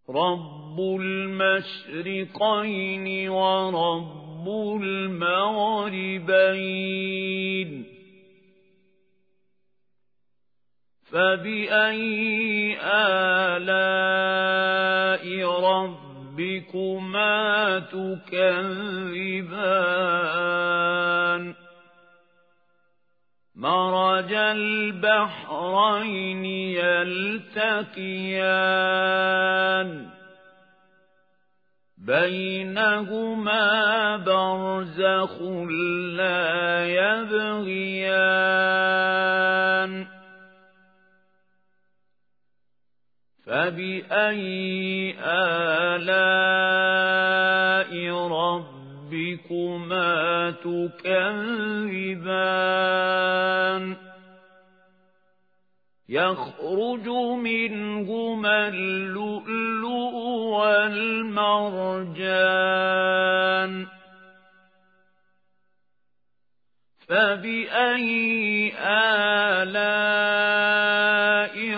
رب المشرقين ورب المغربين فبأي آلاء ربكما تكذبان مرج البحرين يلتقيان بينهما برزخ لا يبغيان فبأي آلاء ربكما تكذبان يخرج منهما اللؤلؤ والمرجان فبأي آلاء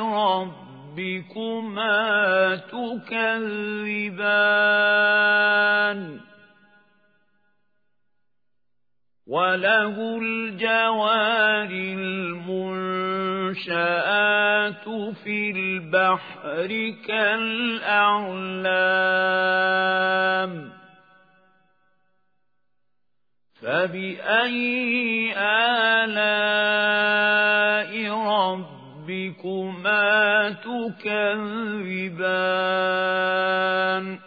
ربكما تكذبان وله الجوار المنشآت في البحر كالأعلام فبأي آلاء ربكما تكذبان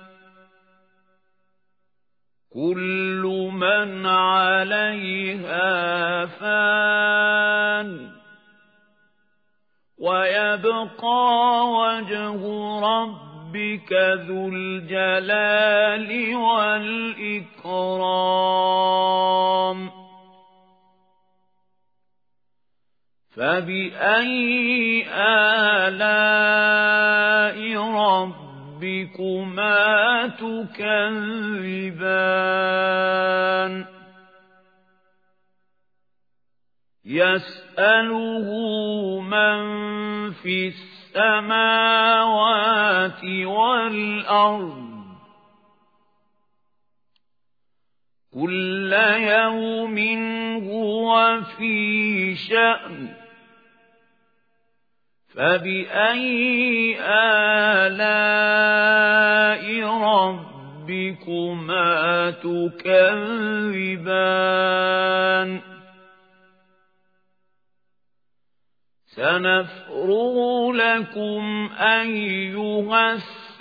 كل من عليها فان ويبقى وجه ربك ذو الجلال والإكرام فبأي آلاء ربكما تكذبان يسأله من في السماوات والأرض كل يوم هو في شأن فبأي آلاء ربكما تكذبان سنفرغ لكم أيها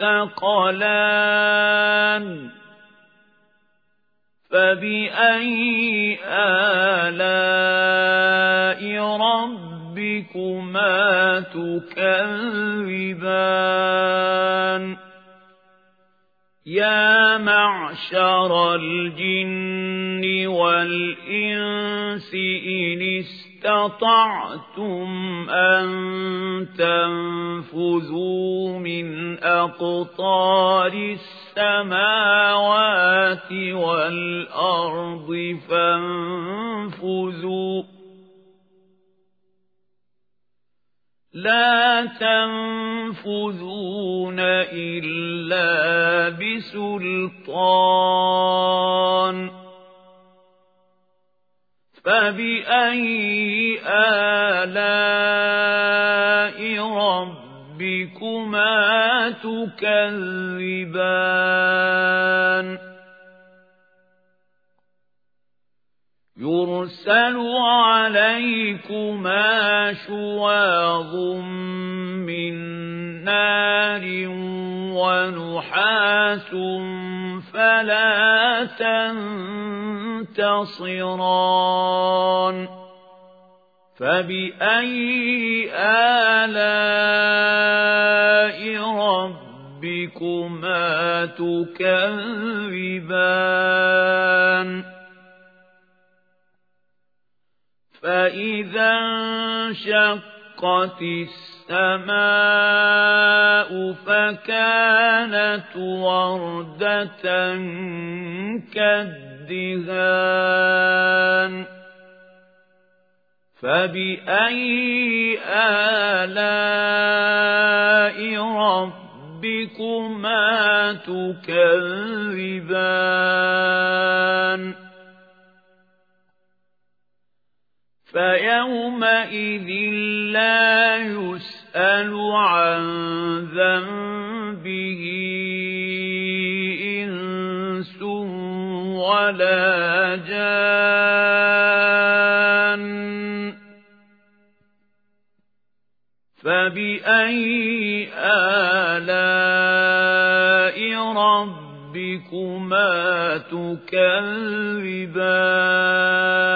الثقلان فبأي آلاء ربكما تكذبان يا معشر الجن والإنس إن استطعتم أن تنفذوا من أقطار السماوات والأرض فانفذوا لا تنفذون إلا بسلطان فبأي آلاء ربكما تكذبان يرسل عليكما شواظ من نار ونحاس فلا تنتصران فبأي آلاء ربكما تكذبان فإذا انشقت السماء فكانت وردة كالدهان فبأي آلاء رَبِّكُمَا تُكَذِّبَانِ فَيَوْمَئِذٍ لَّا يُسْأَلُ عَن ذَنبِهِ إِنسٌ وَلَا جَانٌّ فَبِأَيِّ آلَاءِ رَبِّكُمَا تُكَذِّبَانِ